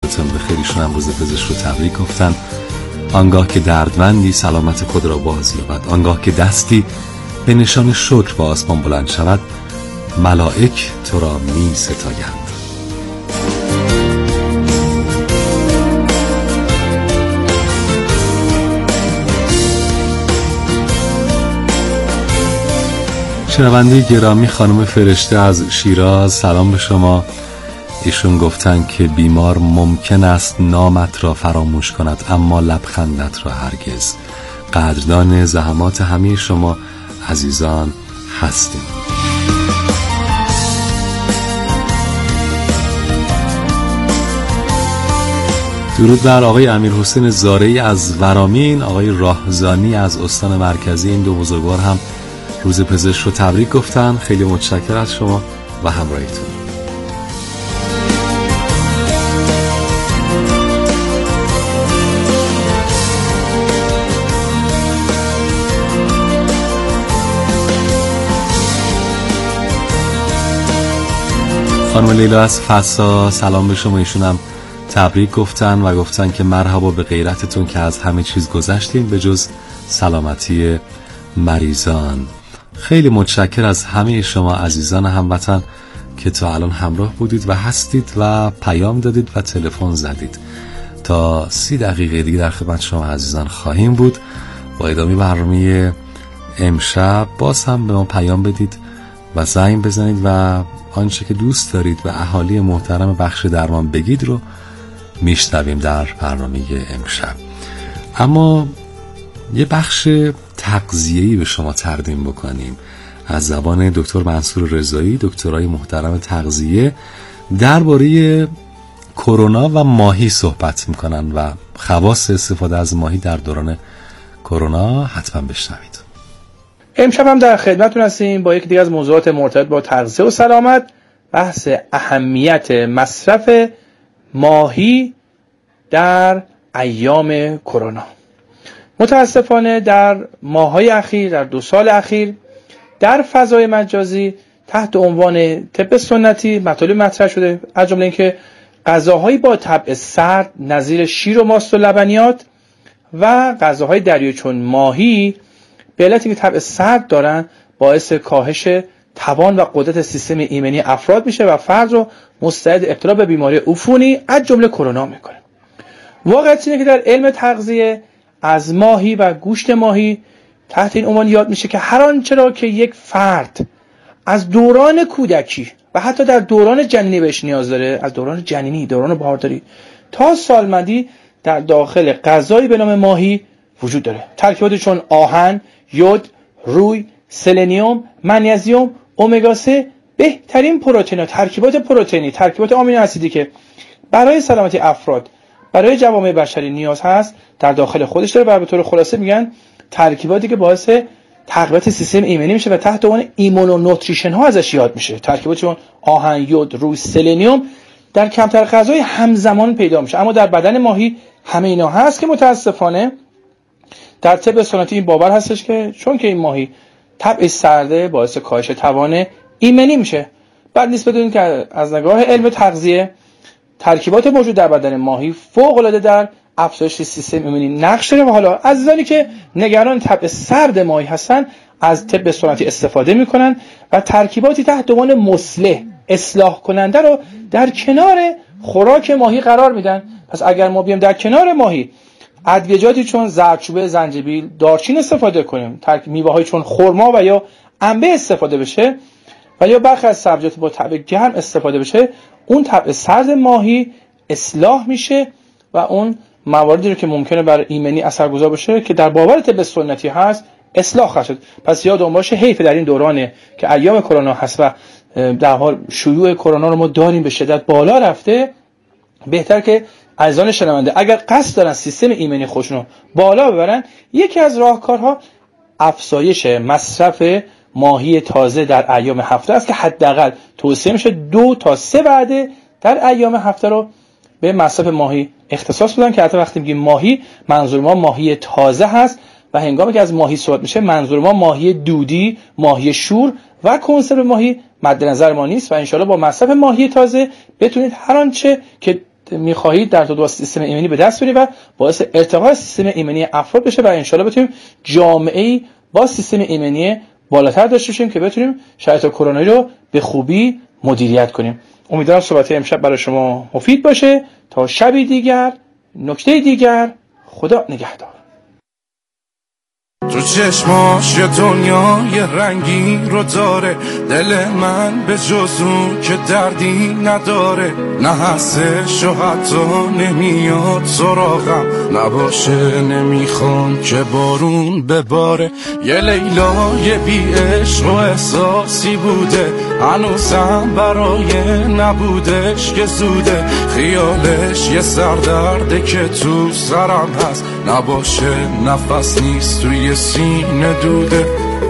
وقتتون بخیر. ایشون هم روز پزشک رو تبریک گفتن. آنگاه که دردمندی سلامت خود را باز یابد، آنگاه که دستی به نشان شکر با آسمان بلند شود، ملائک تو را می ستایند. شنونده گرامی خانم فرشته از شیراز، سلام به شما. ایشون گفتن که بیمار ممکن است نامت را فراموش کند اما لبخندت را هرگز. قدردان زحمات همه شما عزیزان هستیم. درود بر آقای امیرحسین زارعی از ورامین، آقای راهزانی از استان مرکزی. این دو بزرگوار هم روز پزشک رو تبریک گفتن. خیلی متشکرم از شما و همراهیتون. خانم لیلا از فسا، سلام به شما. ایشون هم تبریک گفتن و گفتن که مرحبا به غیرتتون که از همه چیز گذشتین به جز سلامتی مریضان. خیلی متشکر از همه شما عزیزان هموطن که تا الان همراه بودید و هستید و پیام دادید و تلفن زدید. تا 30 دقیقه دیگه در خدمت شما عزیزان خواهیم بود. با ادامه برنامه امشب باز هم به ما پیام بدید و زنگ بزنید و آنچه که دوست دارید و اهالی محترم بخش درمان بگید رو میشنویم در برنامه امشب. اما یه بخش تغذیه‌ای به شما تقدیم بکنیم از زبان دکتر منصور رضایی، دکترای محترم تغذیه، درباره کرونا و ماهی صحبت میکنن و خواص استفاده از ماهی در دوران کرونا. حتما بشنوید. امشب هم در خدمتتون هستیم با یکی دیگه از موضوعات مرتبط با تغذیه و سلامت، بحث اهمیت مصرف ماهی در ایام کرونا. متاسفانه در ماه‌های اخیر، در 2 سال اخیر در فضای مجازی تحت عنوان طب سنتی مطالب مطرح شده، از جمله اینکه غذاهایی با طبع سرد نظیر شیر و ماست و لبنیات و غذاهای دریایی چون ماهی به علتی که طبع سرد دارن باعث کاهش توان و قدرت سیستم ایمنی افراد میشه و فرد رو مستعد ابتلا به بیماری عفونی از جمله کرونا میکنه. واقعیت اینه که در علم تغذیه از ماهی و گوشت ماهی تحت این عنوان یاد میشه که هر آنچه را که یک فرد از دوران کودکی و حتی در دوران جنینی بهش نیاز داره، از دوران جنینی، دوران بارداری تا سالمندی، در داخل غذایی به نام ماهی وجود داره. ترکیباتی چون آهن، یود، روی، سلنیوم، منیزیم، امگا 3 بهترین پروتئین، ترکیبات پروتئینی، ترکیبات آمینو اسیدی که برای سلامتی افراد، برای جوامع بشری نیاز هست در داخل خودش داره و به طور خلاصه میگن ترکیباتی که باعث تقویت سیستم ایمنی میشه و تحت عنوان ایمونو نوتریشن ها ازش یاد میشه. ترکیباتی چون آهن، یود، روی، سلنیوم در کمتر غذای همزمان پیدا میشه، اما در بدن ماهی همه اینا هست که متاسفانه در طب سنتی این باور هستش که چون که این ماهی طبع سرده باعث کاهش توان ایمنی میشه. بعد نیست بدونید که از نگاه علم تغذیه ترکیبات موجود در بدن ماهی فوق العاده در افزایش سیستم ایمنی نقش داره و حالا عزیزانی که نگران طبع سرد ماهی هستن از طب سنتی استفاده میکنن و ترکیباتی تحت عنوان مصلح، اصلاح کننده رو در کنار خوراک ماهی قرار میدن. پس اگر ما بیام در کنار ماهی ادویه‌جاتی چون زردچوبه، زنجبیل، دارچین استفاده کنیم، میوه‌های چون خرما و یا انبه استفاده بشه و یا برخی از سبزیجات با طبع گرم استفاده بشه، اون طبع سرد ماهی اصلاح میشه و اون مواردی رو که ممکنه بر ایمنی اثرگذار باشه که در باور طب سنتی هست اصلاح خواهد شد. پس یادمون باشه حیف در این دورانه که ایام کرونا هست و در حال شیوع کرونا رو ما داریم به شدت بالا رفته، بهتر که عزیزان شنونده اگر قصد دارن سیستم ایمنی خودشون رو بالا ببرن، یکی از راهکارها افزایش مصرف ماهی تازه در ایام هفته است که حداقل توصیه میشه 2 تا 3 وعده در ایام هفته رو به مصرف ماهی اختصاص بدن که حتی وقتی میگیم ماهی منظور ما ماهی تازه هست و هنگامی که از ماهی صحبت میشه منظور ما ماهی دودی، ماهی شور و کنسرو ماهی مد نظر ما نیست و انشالله با مصرف ماهی تازه بتونید هر آنچه که میخواهید در تو سیستم ایمنی به دست بیارید و باعث ارتقای سیستم ایمنی افراد بشه و انشالله بتونیم جامعه‌ای با سیستم ایمنی بالاتر داشته باشیم که بتونیم شرایط کرونا رو به خوبی مدیریت کنیم. امیدوارم صحبت امشب برای شما مفید باشه. تا شبی دیگر، نکته دیگر، خدا نگهدار. تو چشماش یه دنیای رنگی رو داره، دل من به جز اون که دردی نداره، نه هستش و حتی نمیاد سراغم نباشه، نمیخوام که بارون بباره. یه لیلای بی عشق و احساسی بوده، هنوزم برای نبودش که زوده، خیالش یه سردرده که تو سرم هست، نباشه نفس نیست توی سینه دوده.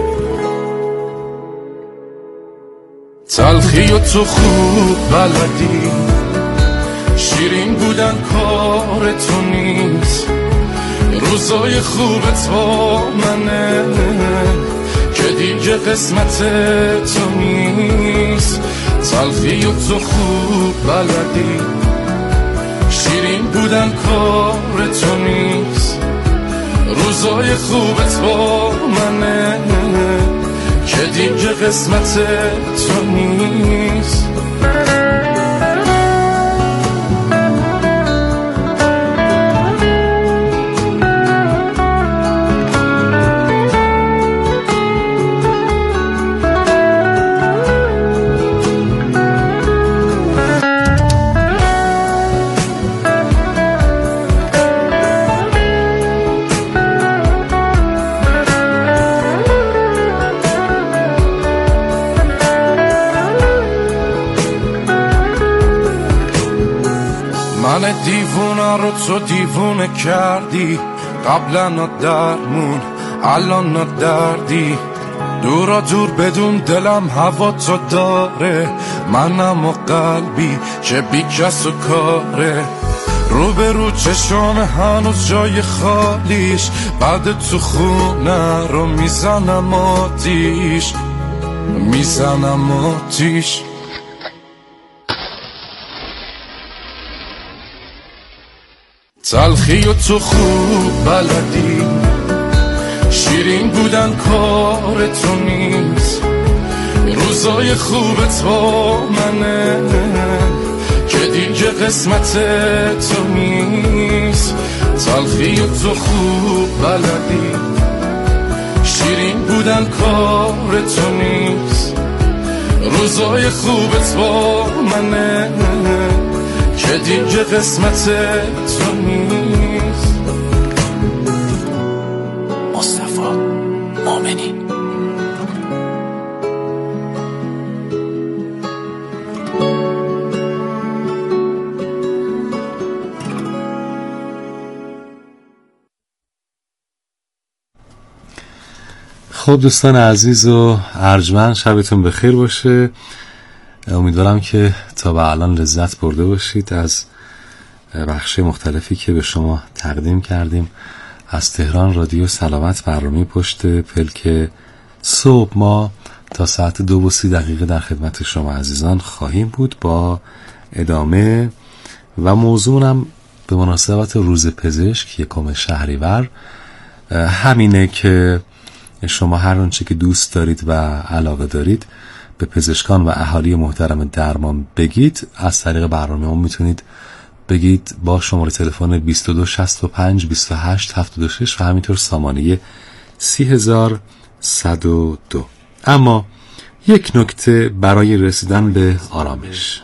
تلخی و تو خوب بلدی، شیرین بودن کار تو نیست، روزای خوبت با منه که دیگه قسمت تو نیست. تلخی و تو خوب بلدی، شیرین بودن کار تو نیست، روزای خوبت با منه که دیگه قسمت تو نیست. من دیوونه رو تو دیوونه کردی، قبلا درمون الان دردی، دورا دور بدون دلم هوا تو داره، منم و قلبی که بی کس و کاره، رو به رو چشام هنوز جای خالیش، بعد تو خونه رو میزنم آتیش، میزنم آتیش. تلخی و تو خوب بلدی، شیرین بودن کار تو نیست، روزای خوبت با منه که دیگه قسمت تو نیست. تلخی و تو خوب بلدی، شیرین بودن کار تو نیست، روزای خوبت با منه که دیگه قسمت تو نیست. مصطفی مومنی. خب دوستان عزیز و ارجمند، شبتون بخیر باشه. امیدوارم که تا به الان لذت برده باشید از بخش مختلفی که به شما تقدیم کردیم از تهران رادیو سلامت. برنامه پشت پلک صبح ما تا ساعت 2:30 در خدمت شما عزیزان خواهیم بود با ادامه و موضوعم به مناسبت روز پزشک 1 شهریور همینه که شما هر آنچه که دوست دارید و علاقه دارید به پزشکان و اهالی محترم درمان بگید. از طریق برنامه ما میتونید بگید با شماره تلفن 2265 28 76 و همینطور سامانه 30102. اما یک نکته برای رسیدن به آرامش.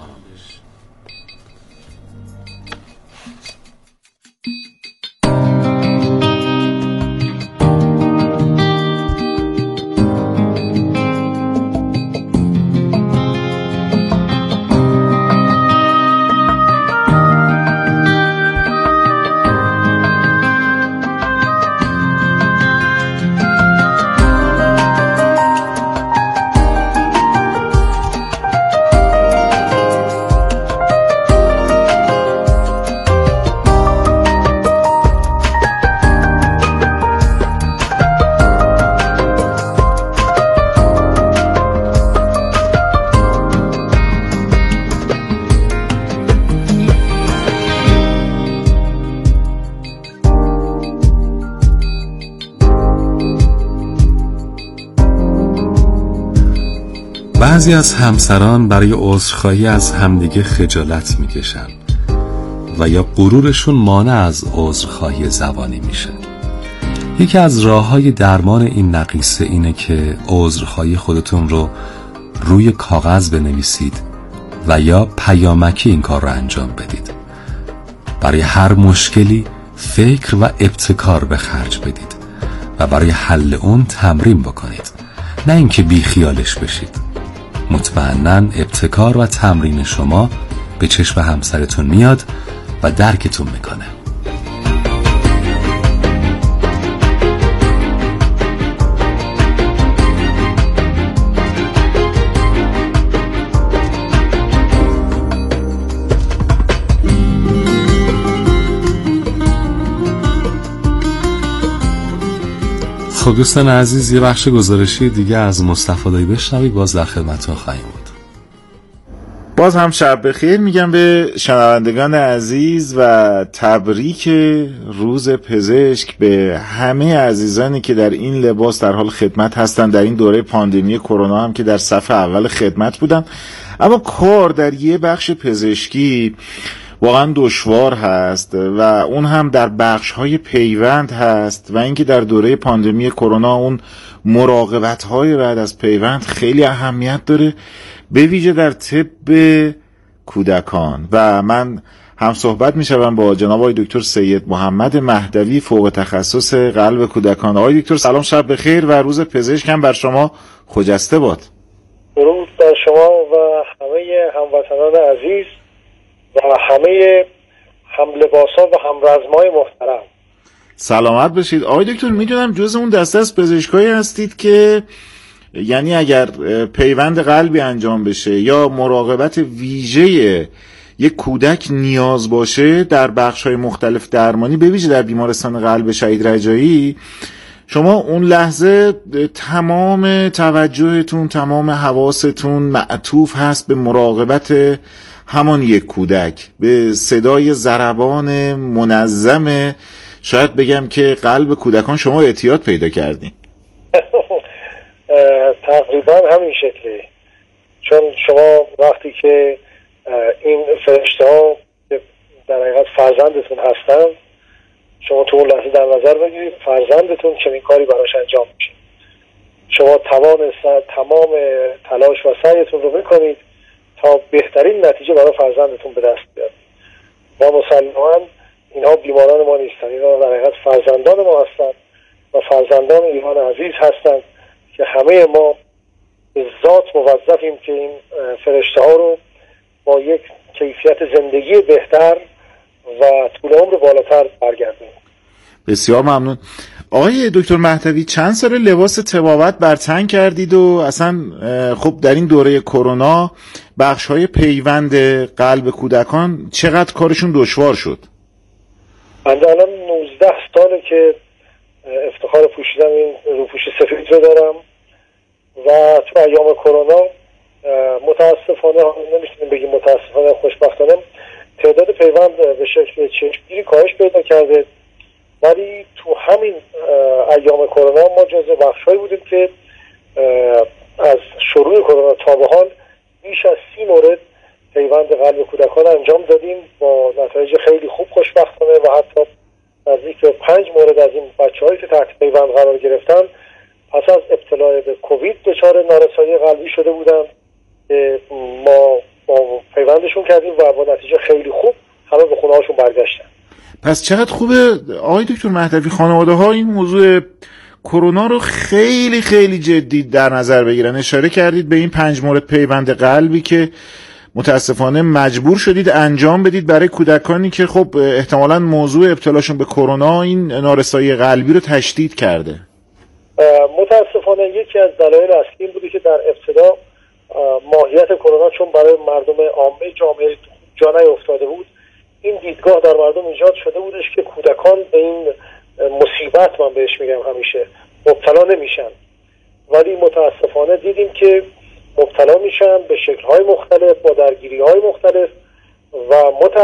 بعضی از همسران برای عذرخواهی از همدیگه خجالت میکشن و یا غرورشون مانع از عذرخواهی زبانی میشه. یکی از راه‌های درمان این نقیصه اینه که عذرخواهی خودتون رو روی کاغذ بنویسید و یا پیامکی این کار رو انجام بدید. برای هر مشکلی فکر و ابتکار به خرج بدید و برای حل اون تمرین بکنید، نه اینکه بیخیالش بشید. مطمئناً ابتکار و تمرین شما به چشم همسرتون میاد و درکتون میکنه. خب دوستان عزیز، یه بخش گزارشی دیگه از مصطفی دایی بشنوید، باز در خدمتتون خواهیم بود. باز هم شب بخیر میگم به شنوندگان عزیز و تبریک روز پزشک به همه عزیزانی که در این لباس در حال خدمت هستن در این دوره پاندمی کرونا هم که در صف اول خدمت بودن. اما کار در یه بخش پزشکی واقعا دشوار هست و اون هم در بخش‌های پیوند هست و اینکه در دوره پاندمی کرونا اون مراقبت‌های بعد از پیوند خیلی اهمیت داره، به ویژه در طب کودکان. و من هم صحبت می‌شوم با جناب آقای دکتر سید محمد مهدوی، فوق تخصص قلب کودکان. آقای دکتر سلام، شب بخیر و روز پزشک هم بر شما خجسته باد. درود بر شما و همه هموطنان عزیز و همه هملباسان و همرزمای محترم. سلامت باشید. آقای دکتر، میدونم جز اون دسته از پزشکایی هستید که یعنی اگر پیوند قلبی انجام بشه یا مراقبت ویژه یک کودک نیاز باشه در بخش‌های مختلف درمانی، به ویژه در بیمارستان قلب شهید رجایی، شما اون لحظه تمام توجهتون، تمام حواستون معطوف هست به مراقبت همان یک کودک، به صدای ضربان منظم، شاید بگم که قلب کودکان شما اعتیاد پیدا کردین. تقریبا همین شکلی، چون شما وقتی که این فرشته ها در حقیقت فرزندتون هستن، شما تو اون لحظه در نظر بگیرید فرزندتون چنین کاری براش انجام میشه، شما تمام تلاش و سعیتون رو میکنید تا بهترین نتیجه برای فرزندتون به دست بیاد. و مسلماً اینها بیماران ما نیستن، اینها در حقیقت فرزندان ما هستن و فرزندان ایران عزیز هستن که همه ما به ذات موظفیم که این فرشته ها رو با یک کیفیت زندگی بهتر و طول عمر بالاتر برگردونیم. بسیار ممنون. آقای دکتر مهدوی، چند سال لباس طبابت بر تن کردید و اصلا خب در این دوره کرونا بخش‌های پیوند قلب کودکان چقدر کارشون دشوار شد؟ من الان 19 ساله که افتخار پوشیدن این روپوش سفید رو دارم و تو ایام کرونا متاسفانه، نمیتونیم بگیم متاسفانه، خوشبختانه تعداد پیوند به شکل چشمگیری کاهش پیدا کرده، ولی تو همین ایام کرونا ما جزو بخش‌هایی بودیم که از شروع کرونا تا به حال بیش از 30 مورد پیوند قلب کودکان انجام دادیم با نتایج خیلی خوب خوشبختانه و حتی نزدیک به 5 مورد از این بچه‌هایی که تحت پیوند قرار گرفتن پس از ابتلا به کووید دچار نارسایی قلبی شده بودن که ما پیوندشون کردیم و با نتیجه خیلی خوب همه به خونه‌هاشون برگشتن. پس چقدر خوبه آقای دکتر مهدوی خانواده‌ها این موضوع کرونا رو خیلی خیلی جدی در نظر بگیرن. اشاره کردید به این 5 مورد پیوند قلبی که متاسفانه مجبور شدید انجام بدید برای کودکانی که خب احتمالاً موضوع ابتلاشون به کرونا این نارسایی قلبی رو تشدید کرده. متاسفانه یکی از دلایل اصلی این بوده که در ابتدا ماهیت کرونا چون برای مردم عامه جامعه جا نیفتاده بود، این دیدگاه در مردم ایجاد شده بودش که کودکان به این مصیبت، من بهش میگم همیشه، مبتلا نمیشن، ولی متاسفانه دیدیم که مبتلا میشن به شکل‌های مختلف با درگیری‌های مختلف و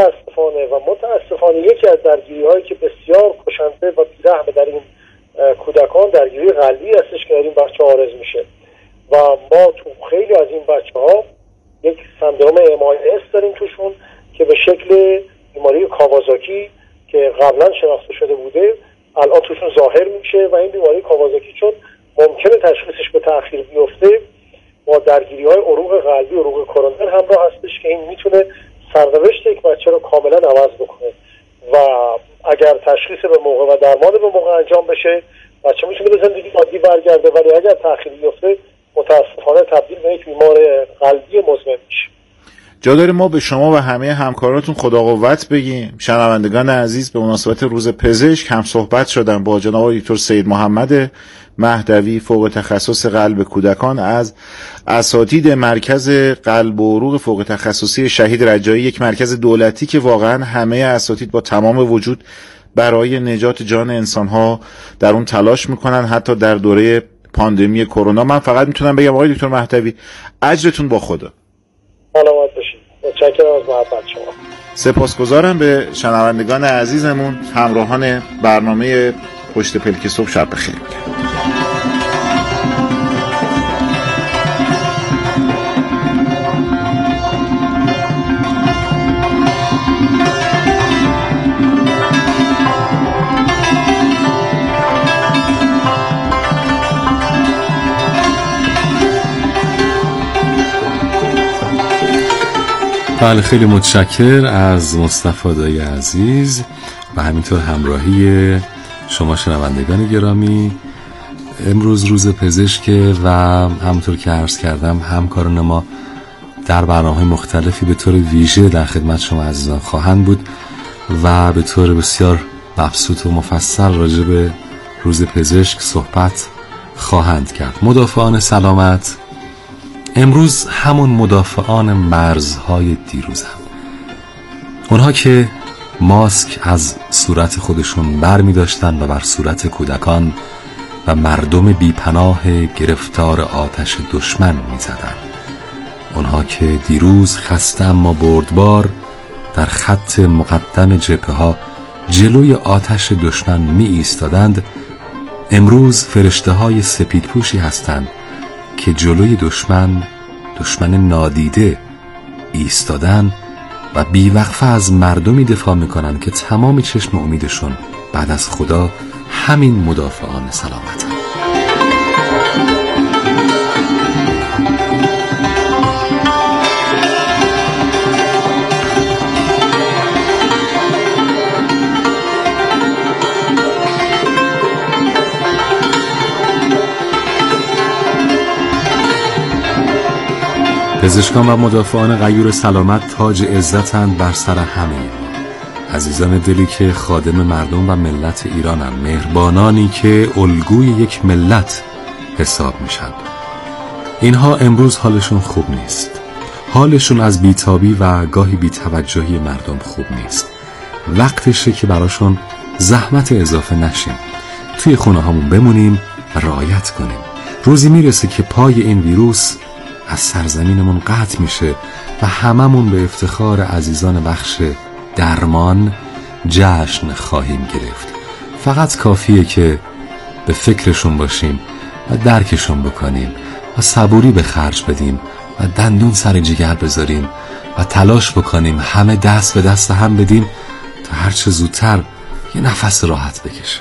متاسفانه یکی از درگیری‌هایی که بسیار کشنده و بی‌رحم در این کودکان درگیری قلبی هستش که در این بچه عارض میشه و ما تو خیلی از این بچه‌ها یک سندرم MIS داریم توشون که به شکل بیماری کاوازاکی که قبلا شناخته شده بوده الان توشون ظاهر میشه و این بیماری کاوازاکی چون ممکنه تشخیصش به تأخیر بیفته با درگیری‌های عروق قلبی و عروق کرونر همراه هستش که این میتونه سرنوشت یک بچه رو کاملا عوض بکنه و اگر تشخیص به موقع و درمان به موقع انجام بشه بچه میتونه به زندگی عادی برگرده، ولی اگر تأخیر بیفته متاسفانه تبدیل به یک بیمار قلبی مزمن میشه. جا داره ما به شما و همه همکاراتون خدا قوت بگیم. شنوندگان عزیز، به مناسبت روز پزشک هم صحبت شدم با جناب دکتر سید محمد مهدوی، فوق تخصص قلب کودکان از اساتید مرکز قلب و عروق فوق تخصصی شهید رجایی، یک مرکز دولتی که واقعا همه اساتید با تمام وجود برای نجات جان انسان‌ها در اون تلاش میکنن، حتی در دوره پاندمی کرونا. من فقط میتونم بگم آقای دکتر مهدوی اجرتون با خدا. سلامت باشید. متشکرم از محبت شما. سپاسگزارم. به شنوندگان عزیزمون همراهان برنامه پشت پلک صبح شب بخیر میگم. بله، خیلی متشکر از مصطفی دایی عزیز و همینطور همراهی شما شنوندگان گرامی. امروز روز پزشک و همونطور که عرض کردم همکاران ما در برنامه‌های مختلفی به طور ویژه در خدمت شما عزیزان خواهند بود و به طور بسیار مبسوط و مفصل راجع به روز پزشک صحبت خواهند کرد. مدافعان سلامت امروز همون مدافعان مرزهای دیروز هم، اونها که ماسک از صورت خودشون بر می داشتن و بر صورت کودکان و مردم بیپناه گرفتار آتش دشمن می زدن، اونها که دیروز خسته اما بردبار در خط مقدم جبهه ها جلوی آتش دشمن می ایستادند، امروز فرشته های سپید پوشی هستند که جلوی دشمن نادیده ایستادن و بیوقفه از مردمی دفاع میکنن که تمام چشم امیدشون بعد از خدا همین مدافعان سلامت هم. پزشکان و مدافعان غیور سلامت تاج عزتند بر سر همه عزیزان دلی که خادم مردم و ملت ایرانند، مهربانانی که الگوی یک ملت حساب میشن. اینها امروز حالشون خوب نیست، حالشون از بیتابی و گاهی بیتوجهی مردم خوب نیست. وقتشه که براشون زحمت اضافه نشیم، توی خونه هامون بمونیم و رعایت کنیم. روزی میرسه که پای این ویروس از سرزمینمون قطع میشه و هممون به افتخار عزیزان بخش درمان جشن خواهیم گرفت. فقط کافیه که به فکرشون باشیم و درکشون بکنیم و صبوری به خرج بدیم و دندون سر جگر بذاریم و تلاش بکنیم همه دست به دست هم بدیم تا هرچه زودتر یه نفس راحت بکشه.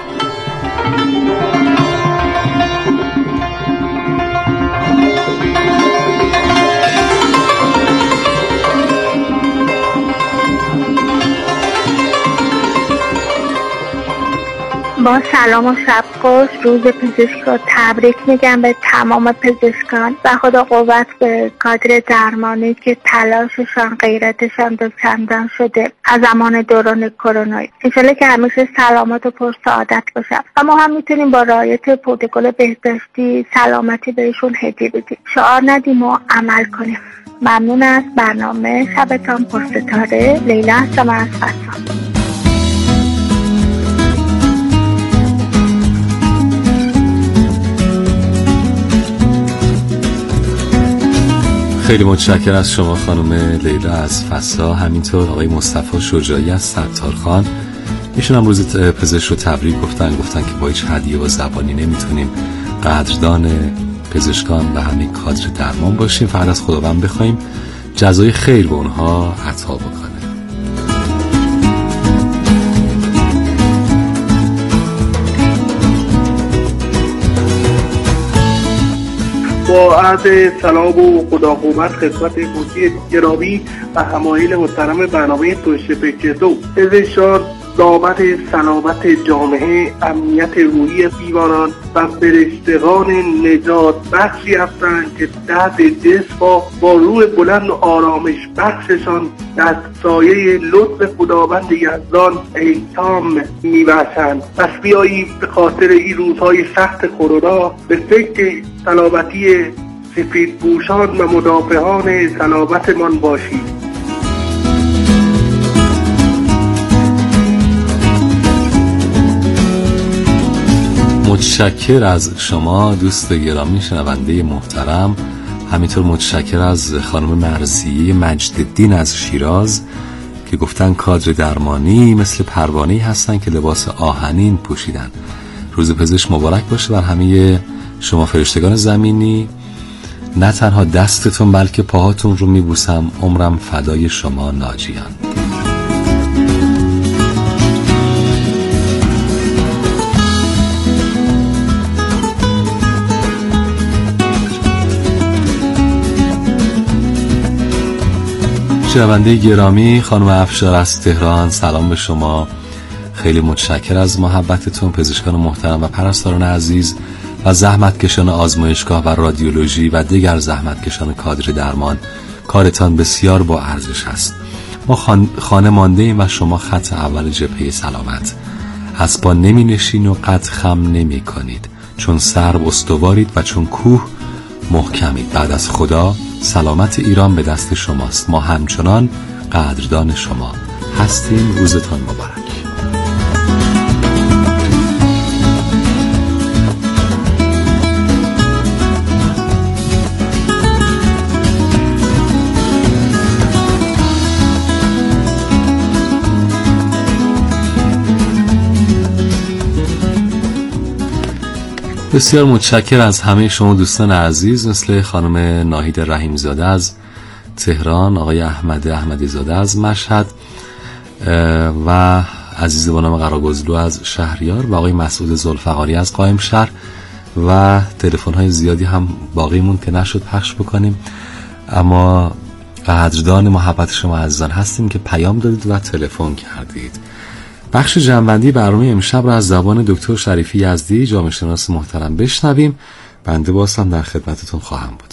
با سلام و شب خوش، روز پزشک رو تبریک میگم به تمام پزشکان و خدا قوت به کادر درمانی که تلاششان غیرتشان دوچندان شده از زمان دوران کرونا. انشالله که همیشه سلامت و پر سعادت باشن و ما هم میتونیم با رعایت پروتکل بهداشتی سلامتی بهشون هدیه بدیم، شعار ندیم و عمل کنیم. ممنون از برنامه شبتان پرستاره. لیلا هستم از فسان. خیلی متشکر از شما خانم لیلا از فسا، همینطور آقای مصطفی شجاعی از ستارخان. ایشون هم روز پزشک رو تبریک گفتن که با هیچ هدیه و زبانی نمیتونیم قدردان پزشکان و همه کادر درمان باشیم. فقط از خداوند بخوایم جزای خیر به اونها عطا بکنه. با عرض سلام و خدا قوت خدمت مجری گرامی و همایل محترم برنامه پشت پکر 2. پزشکان ضامن سلامت جامعه، امنیت روحی بیماران و فرشتگان نجات بخشی هستند که درد جسم با روح بلند و آرامش بخششان در سایه لطف خداوند یزدان ایتام میباشند. پس بیایید به خاطر این روزهای سخت کرونا به فکر سلامتی سفیدپوشان و مدافعان سلامتمان باشید. متشکر از شما دوست گرامی شنونده محترم، همینطور متشکر از خانم مرضیه مجدالدین از شیراز که گفتن کادر درمانی مثل پروانه‌ای هستن که لباس آهنین پوشیدن. روز پزشک مبارک باشه بر همه شما فرشتگان زمینی. نه تنها دستتون بلکه پاهاتون رو میبوسم. عمرم فدای شما ناجیان. شنونده گرامی، خانم افشار از تهران، سلام به شما. خیلی متشکر از محبتتون. پزشکان محترم و پرستاران عزیز و زحمتکشان آزمایشگاه و رادیولوژی و دیگر زحمتکشان کادر درمان، کارتان بسیار با ارزش است. ما خانه مانده ایم و شما خط اول جبهه سلامت. از پا نمی نشین و قد خم نمی کنید، چون سرب استوارید و چون کوه محکمید. بعد از خدا سلامت ایران به دست شماست. ما همچنان قدردان شما هستیم. روزتان مبارک. بسیار متشکر از همه شما دوستان عزیز، مثل خانم ناهید رحیم زاده از تهران، آقای احمدی زاده از مشهد و عزیز با نام قراگزلو از شهریار و آقای مسعود ذوالفقاری از قائم شهر و تلفن های زیادی هم باقی موند که نشد پخش بکنیم، اما قدردان محبت شما عزیزان هستیم که پیام دادید و تلفن کردید. بخش جنبندی برنامه امشب را از زبان دکتر شریفی یزدی جامعه شناس محترم بشنویم. بنده باز هم در خدمتتون خواهم بود.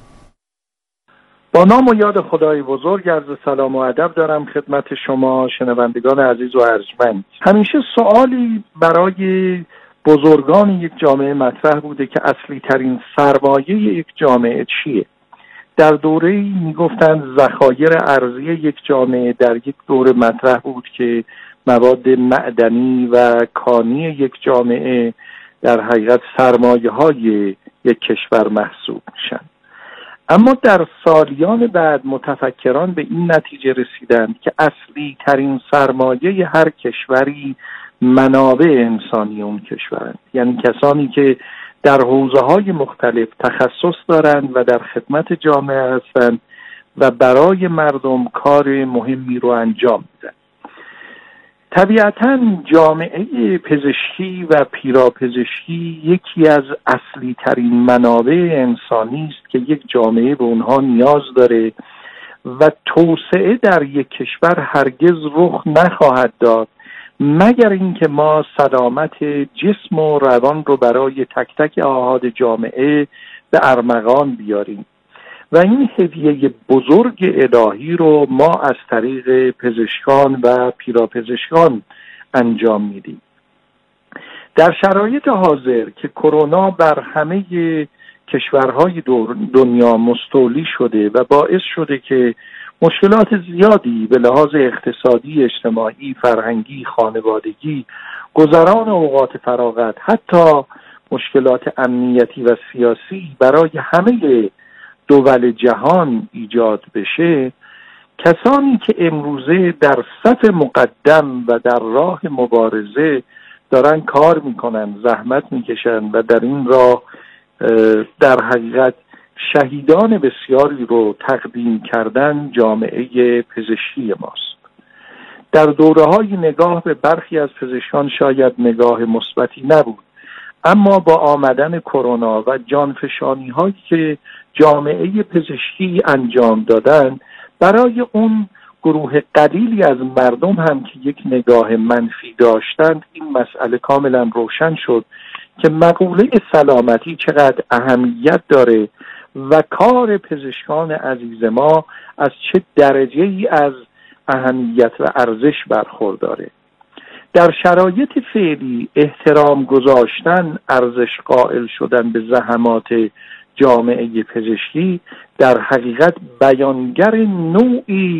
با نام و یاد خدای بزرگ عرض سلام و ادب دارم خدمت شما شنوندگان عزیز و ارجمند. همیشه سوالی برای بزرگان یک جامعه مطرح بوده که اصلی ترین سرمایه یک جامعه چیه؟ در دوره‌ای میگفتند ذخایر ارزی یک جامعه، در یک دوره مطرح بود که مواد معدنی و کانی یک جامعه در حقیقت سرمایه‌های یک کشور محسوب میشن. اما در سالیان بعد متفکران به این نتیجه رسیدند که اصلی ترین سرمایه هر کشوری منابع انسانی اون کشورند، یعنی کسانی که در حوزه‌های مختلف تخصص دارند و در خدمت جامعه هستند و برای مردم کار مهمی رو انجام میدن. طبیعتاً جامعه پزشکی و پیراپزشکی یکی از اصلی ترین منابع انسانی است که یک جامعه به اونها نیاز داره و توسعه در یک کشور هرگز رخ نخواهد داد مگر اینکه ما سلامت جسم و روان رو برای تک تک اعضای جامعه به ارمغان بیاریم و این هدیه بزرگ الهی رو ما از طریق پزشکان و پیراپزشکان انجام میدیم. در شرایط حاضر که کرونا بر همه کشورهای دنیا مستولی شده و باعث شده که مشکلات زیادی به لحاظ اقتصادی، اجتماعی، فرهنگی، خانوادگی، گذران اوقات فراغت، حتی مشکلات امنیتی و سیاسی برای همه دول جهان ایجاد بشه، کسانی که امروزه در صف مقدم و در راه مبارزه دارن کار میکنن، زحمت میکشن و در این راه در حقیقت شهیدان بسیاری رو تقدیم کردن جامعه پزشکی ماست. در دوره‌های نگاه به برخی از پزشکان شاید نگاه مثبتی نبود، اما با آمدن کرونا و جانفشانی‌هایی که جامعه پزشکی انجام دادن، برای اون گروه قلیلی از مردم هم که یک نگاه منفی داشتند این مسئله کاملا روشن شد که مقوله سلامتی چقدر اهمیت داره و کار پزشکان عزیز ما از چه درجه‌ای از اهمیت و ارزش برخورداره. در شرایط فعلی احترام گذاشتن، ارزش قائل شدن به زحمات جامعه پزشکی در حقیقت بیانگر نوعی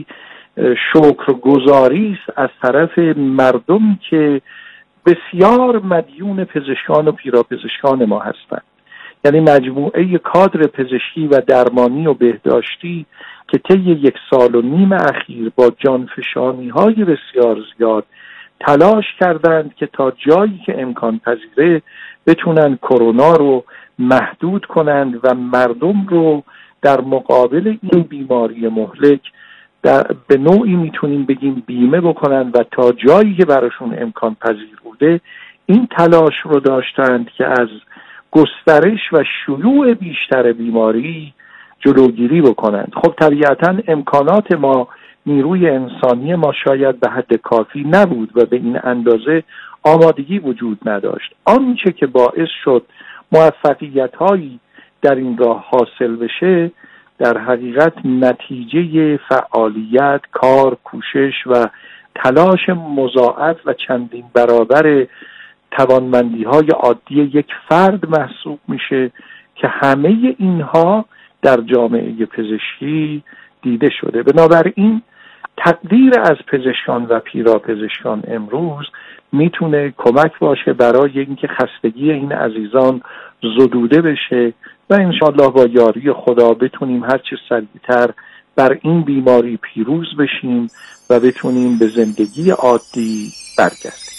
شکرگزاری است از طرف مردمی که بسیار مدیون پزشکان و پیراپزشکان ما هستند. یعنی مجموعه کادر پزشکی و درمانی و بهداشتی که طی 1.5 سال اخیر با جانفشانی‌های بسیار زیاد تلاش کردند که تا جایی که امکان پذیره بتونن کرونا رو محدود کنند و مردم رو در مقابل این بیماری مهلک به نوعی میتونیم بگیم بیمه بکنن و تا جایی که براشون امکان پذیر بوده این تلاش رو داشتند که از گسترش و شیوع بیشتر بیماری جلوگیری بکنند. خب طبیعتاً امکانات ما، نیروی انسانی ما شاید به حد کافی نبود و به این اندازه آمادگی وجود نداشت. آنچه که باعث شد موفقیت‌هایی در این راه حاصل بشه در حقیقت نتیجه فعالیت، کار، کوشش و تلاش مضاعف و چندین برابر توانمندی‌های عادی یک فرد محسوب میشه که همه اینها در جامعه پزشکی دیده شده. بنابراین تقدیر از پزشکان و پیراپزشکان امروز میتونه کمک باشه برای اینکه خستگی این عزیزان زدوده بشه و انشاءالله با یاری خدا بتونیم هرچه سریعتر بر این بیماری پیروز بشیم و بتونیم به زندگی عادی برگردیم.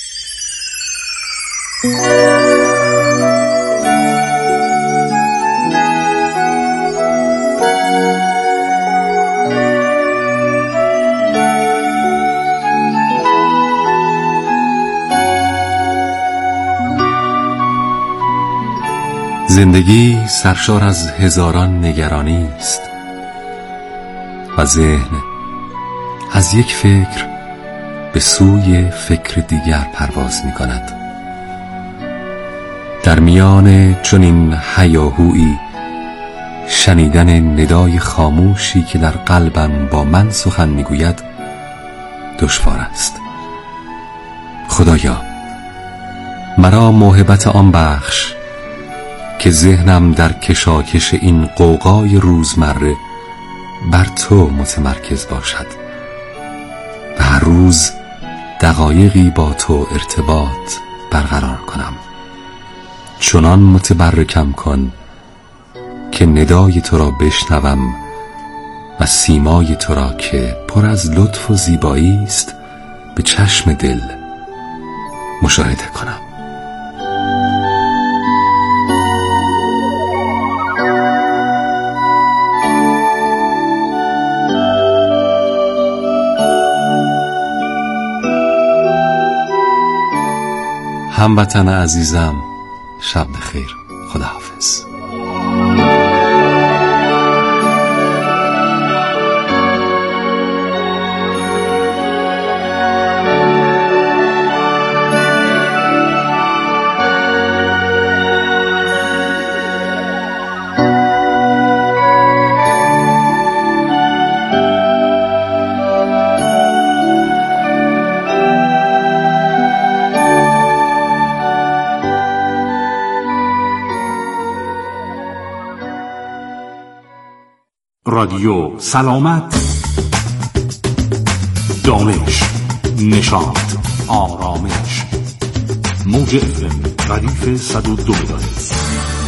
زندگی سرشار از هزاران نگرانی است و ذهن از یک فکر به سوی فکر دیگر پرواز می کند. در میان چنین هیاهویی شنیدن ندای خاموشی که در قلبم با من سخن می گوید دشوار است. خدایا مرا موهبت آن بخش که ذهنم در کشاکش این غوغای روزمره بر تو متمرکز باشد و هر روز دقایقی با تو ارتباط برقرار کنم. چنان متبرکم کن که ندای تو را بشنوم و سیمای تو را که پر از لطف و زیبایی است به چشم دل مشاهده کنم. هموطن عزیزم، شب بخیر. خداحافظ. رادیو سلامت، دانش، نشاط، آرامش. موج FM ردیف 102 مگاهرتز.